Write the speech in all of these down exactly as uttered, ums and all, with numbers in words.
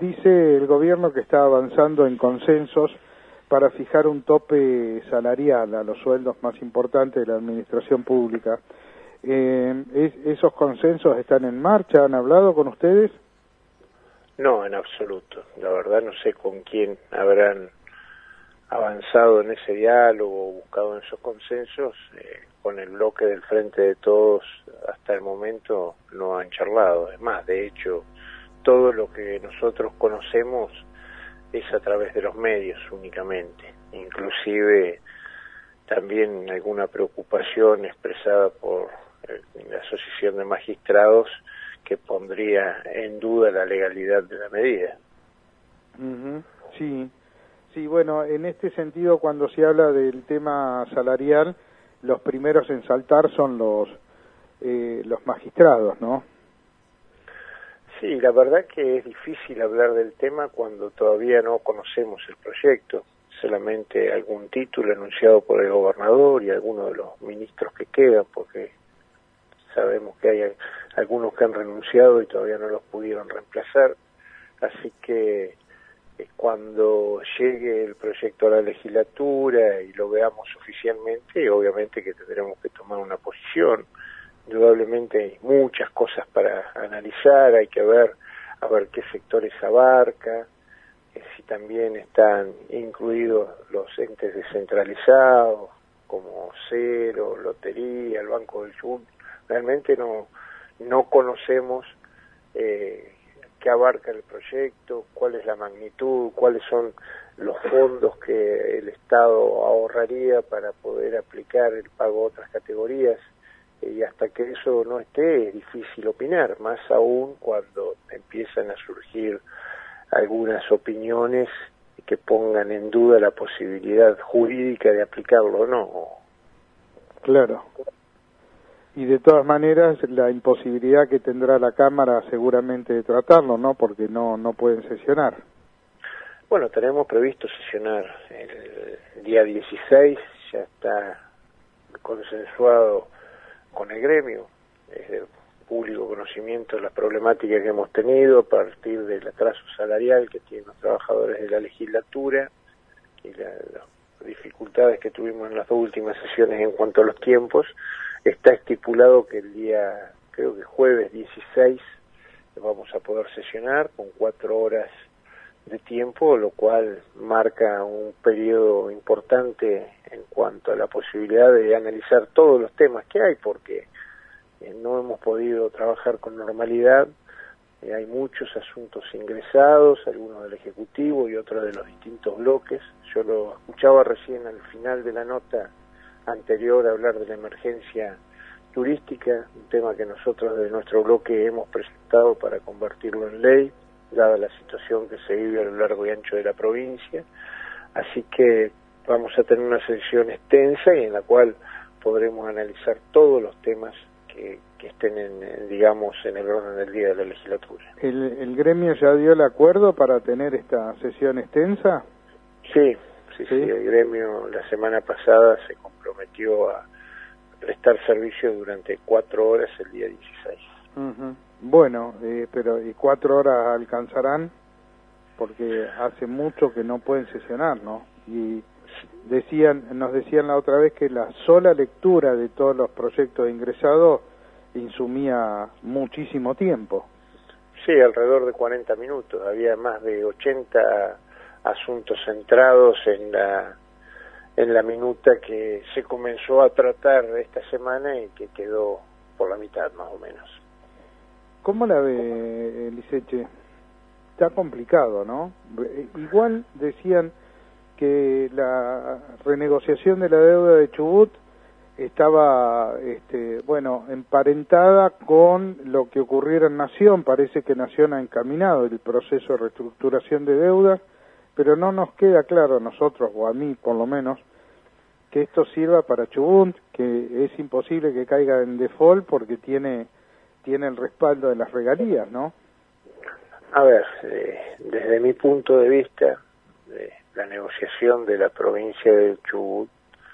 dice el gobierno que está avanzando en consensos para fijar un tope salarial a los sueldos más importantes de la administración pública. Eh, es, ¿Esos consensos están en marcha? ¿Han hablado con ustedes? No, en absoluto. La verdad no sé con quién habrán avanzado en ese diálogo o buscado en esos consensos. Eh, con el bloque del Frente de Todos hasta el momento no han charlado. Es más, de hecho, todo lo que nosotros conocemos es a través de los medios únicamente. Inclusive también alguna preocupación expresada por la Asociación de Magistrados que pondría en duda la legalidad de la medida. Uh-huh. Sí, sí, bueno, en este sentido, cuando se habla del tema salarial, los primeros en saltar son los eh, los magistrados, ¿no? Sí, la verdad que es difícil hablar del tema cuando todavía no conocemos el proyecto, solamente algún título anunciado por el gobernador y algunos de los ministros que quedan, porque sabemos que hay algunos que han renunciado y todavía no los pudieron reemplazar, así que eh, cuando llegue el proyecto a la legislatura y lo veamos oficialmente, obviamente que tendremos que tomar una posición. Indudablemente hay muchas cosas para analizar, hay que ver a ver qué sectores abarca, eh, si también están incluidos los entes descentralizados, como Cero, Lotería, el Banco del Sur. Realmente no, no conocemos eh, qué abarca el proyecto, cuál es la magnitud, cuáles son los fondos que el Estado ahorraría para poder aplicar el pago a otras categorías. Y hasta que eso no esté es difícil opinar, más aún cuando empiezan a surgir algunas opiniones que pongan en duda la posibilidad jurídica de aplicarlo o no. Claro. Y de todas maneras la imposibilidad que tendrá la Cámara seguramente de tratarlo, ¿no? Porque no no pueden sesionar. Bueno, tenemos previsto sesionar el día dieciséis, ya está consensuado con el gremio, es de público conocimiento las problemáticas que hemos tenido a partir del atraso salarial que tienen los trabajadores de la legislatura y la, las dificultades que tuvimos en las dos últimas sesiones en cuanto a los tiempos. Está estipulado que el día, creo que jueves dieciséis, vamos a poder sesionar con cuatro horas de tiempo, lo cual marca un periodo importante en cuanto a la posibilidad de analizar todos los temas que hay, porque eh, no hemos podido trabajar con normalidad, eh, hay muchos asuntos ingresados, algunos del Ejecutivo y otros de los distintos bloques. Yo lo escuchaba recién al final de la nota anterior hablar de la emergencia turística, un tema que nosotros de nuestro bloque hemos presentado para convertirlo en ley, dada la situación que se vive a lo largo y ancho de la provincia. Así que vamos a tener una sesión extensa y en la cual podremos analizar todos los temas que, que estén, en, digamos, en el orden del día de la legislatura. ¿El, ¿El gremio ya dio el acuerdo para tener esta sesión extensa? Sí, sí, sí, sí, el gremio la semana pasada se comprometió a prestar servicio durante cuatro horas el día dieciséis. Uh-huh. Bueno, eh, pero ¿y cuatro horas alcanzarán? Porque hace mucho que no pueden sesionar, ¿no? Y decían, nos decían la otra vez que la sola lectura de todos los proyectos ingresados insumía muchísimo tiempo. Sí, alrededor de cuarenta minutos. Había más de ochenta asuntos centrados en la en la minuta que se comenzó a tratar esta semana y que quedó por la mitad más o menos. ¿Cómo la ve, Liceche? Está complicado, ¿no? Igual decían que la renegociación de la deuda de Chubut estaba, este, bueno, emparentada con lo que ocurriera en Nación. Parece que Nación ha encaminado el proceso de reestructuración de deuda, pero no nos queda claro a nosotros, o a mí por lo menos, que esto sirva para Chubut, que es imposible que caiga en default porque tiene tiene el respaldo de las regalías, ¿no? A ver, eh, desde mi punto de vista, eh, la negociación de la provincia de Chubut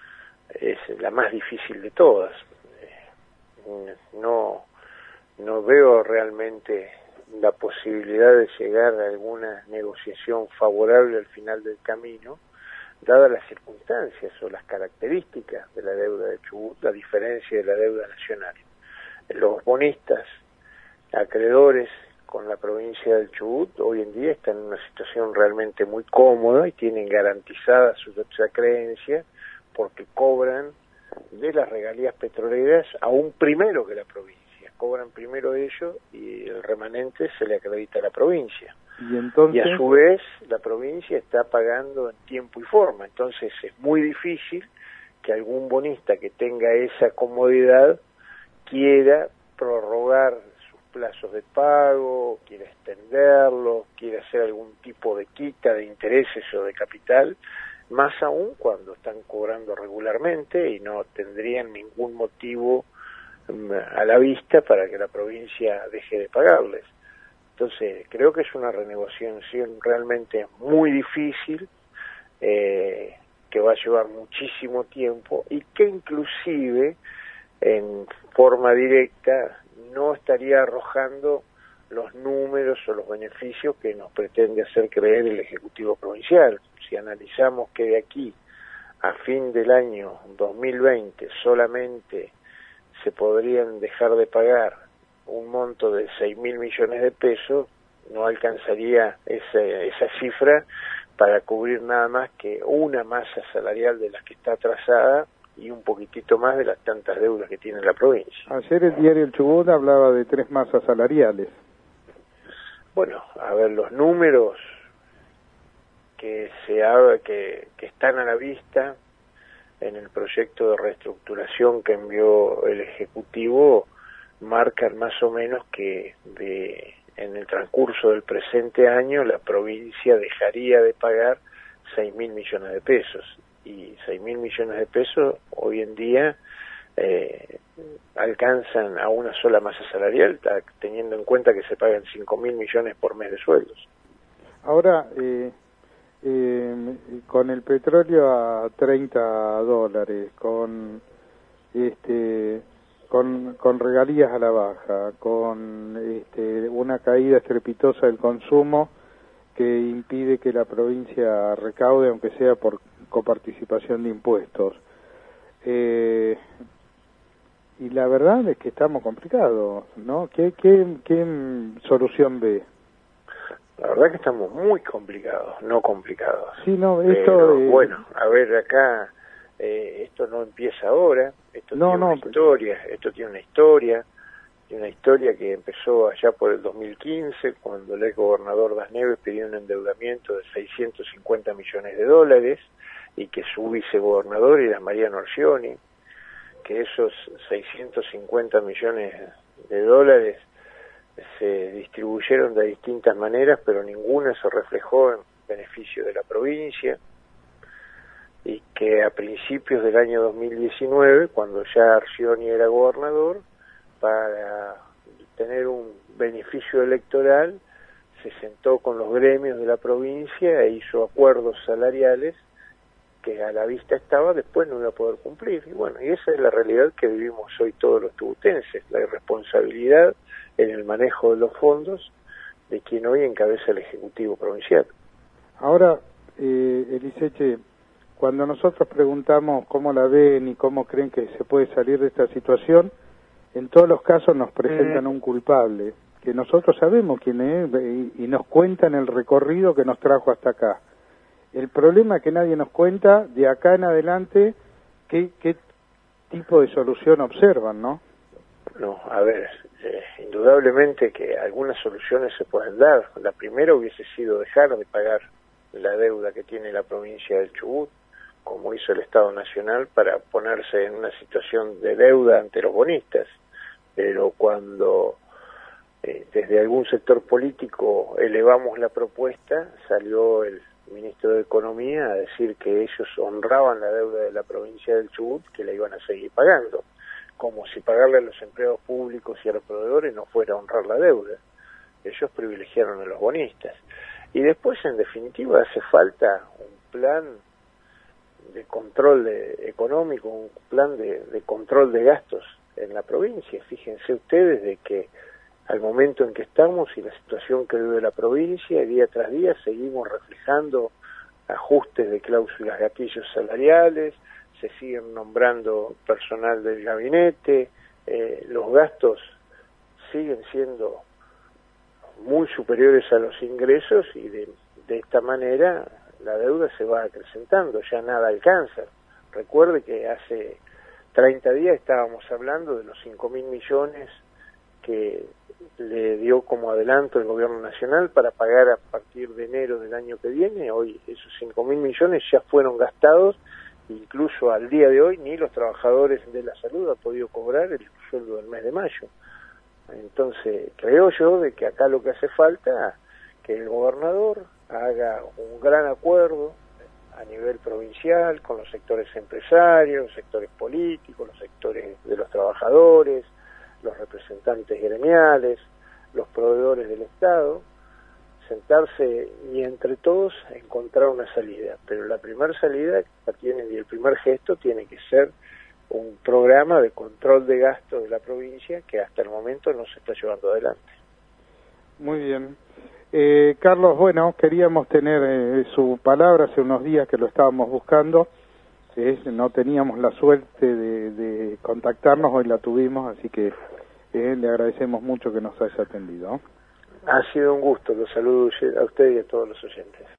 es la más difícil de todas. Eh, no, no veo realmente la posibilidad de llegar a alguna negociación favorable al final del camino, dadas las circunstancias o las características de la deuda de Chubut, a diferencia de la deuda nacional. Los bonistas acreedores con la provincia del Chubut hoy en día están en una situación realmente muy cómoda y tienen garantizada su creencia porque cobran de las regalías petroleras aún primero que la provincia. Cobran primero ellos y el remanente se le acredita a la provincia. Y, entonces... y a su vez la provincia está pagando en tiempo y forma. Entonces es muy difícil que algún bonista que tenga esa comodidad quiera prorrogar sus plazos de pago, quiera extenderlos, quiera hacer algún tipo de quita de intereses o de capital, más aún cuando están cobrando regularmente y no tendrían ningún motivo um, a la vista para que la provincia deje de pagarles. Entonces, creo que es una renegociación realmente muy difícil, eh, que va a llevar muchísimo tiempo y que inclusive en forma directa no estaría arrojando los números o los beneficios que nos pretende hacer creer el Ejecutivo Provincial. Si analizamos que de aquí a fin del año dos mil veinte solamente se podrían dejar de pagar un monto de seis mil millones de pesos, no alcanzaría esa, esa cifra para cubrir nada más que una masa salarial de las que está atrasada y un poquitito más de las tantas deudas que tiene la provincia. Ayer el diario El Chubut hablaba de tres masas salariales. Bueno, a ver, los números que se ha, que, que están a la vista en el proyecto de reestructuración que envió el Ejecutivo marcan más o menos que de, en el transcurso del presente año la provincia dejaría de pagar seis mil millones de pesos. Y seis mil millones de pesos hoy en día eh, alcanzan a una sola masa salarial, teniendo en cuenta que se pagan cinco mil millones por mes de sueldos. Ahora, eh, eh, con el petróleo a treinta dólares, con este con, con regalías a la baja, con este, una caída estrepitosa del consumo que impide que la provincia recaude, aunque sea por coparticipación de impuestos. Eh, y la verdad es que estamos complicados, ¿no? ¿Qué, qué, qué solución ve? La verdad que estamos muy complicados, no complicados. Sí, no, esto... Pero, eh... bueno, a ver, acá, eh, esto no empieza ahora, esto no, tiene no, una historia, esto tiene una historia, tiene una historia que empezó allá por el dos mil quince, cuando el ex gobernador Das Neves pidió un endeudamiento de seiscientos cincuenta millones de dólares, y que su vicegobernador era Mariano Orsioni, que esos seiscientos cincuenta millones de dólares se distribuyeron de distintas maneras, pero ninguna se reflejó en beneficio de la provincia, y que a principios del año dos mil diecinueve, cuando ya Orsioni era gobernador, para tener un beneficio electoral, se sentó con los gremios de la provincia e hizo acuerdos salariales que a la vista estaba, después no iba a poder cumplir. Y bueno, y esa es la realidad que vivimos hoy todos los tubutenses, la irresponsabilidad en el manejo de los fondos de quien hoy encabeza el Ejecutivo Provincial. Ahora, eh, Eliseche, cuando nosotros preguntamos cómo la ven y cómo creen que se puede salir de esta situación, en todos los casos nos presentan un culpable, que nosotros sabemos quién es y, y nos cuentan el recorrido que nos trajo hasta acá. El problema es que nadie nos cuenta de acá en adelante qué, qué tipo de solución observan, ¿no? No, a ver, eh, indudablemente que algunas soluciones se pueden dar. La primera hubiese sido dejar de pagar la deuda que tiene la provincia del Chubut, como hizo el Estado Nacional, para ponerse en una situación de deuda ante los bonistas. Pero cuando eh, desde algún sector político elevamos la propuesta, salió el ministro de Economía a decir que ellos honraban la deuda de la provincia del Chubut, que la iban a seguir pagando, como si pagarle a los empleados públicos y a los proveedores no fuera honrar la deuda. Ellos privilegiaron a los bonistas. Y después, en definitiva, hace falta un plan de control de, económico, un plan de, de control de gastos en la provincia. Fíjense ustedes de que al momento en que estamos y la situación que vive la provincia, y día tras día seguimos reflejando ajustes de cláusulas gatillos salariales, se siguen nombrando personal del gabinete, eh, los gastos siguen siendo muy superiores a los ingresos y de, de esta manera la deuda se va acrecentando, ya nada alcanza. Recuerde que hace treinta días estábamos hablando de los cinco mil millones que le dio como adelanto el gobierno nacional para pagar a partir de enero del año que viene. Hoy esos cinco mil millones ya fueron gastados, incluso al día de hoy ni los trabajadores de la salud han podido cobrar el sueldo del mes de mayo. Entonces creo yo de que acá lo que hace falta que el gobernador haga un gran acuerdo a nivel provincial con los sectores empresarios, los sectores políticos, los sectores de los trabajadores, los representantes gremiales, los proveedores del Estado, sentarse y entre todos encontrar una salida. Pero la primera salida la tiene, y el primer gesto tiene que ser un programa de control de gasto de la provincia que hasta el momento no se está llevando adelante. Muy bien. Eh, Carlos, bueno, queríamos tener eh, su palabra hace unos días que lo estábamos buscando, eh, no teníamos la suerte de, de contactarnos, hoy la tuvimos, así que eh, le agradecemos mucho que nos haya atendido. Ha sido un gusto, los saludo a usted y a todos los oyentes.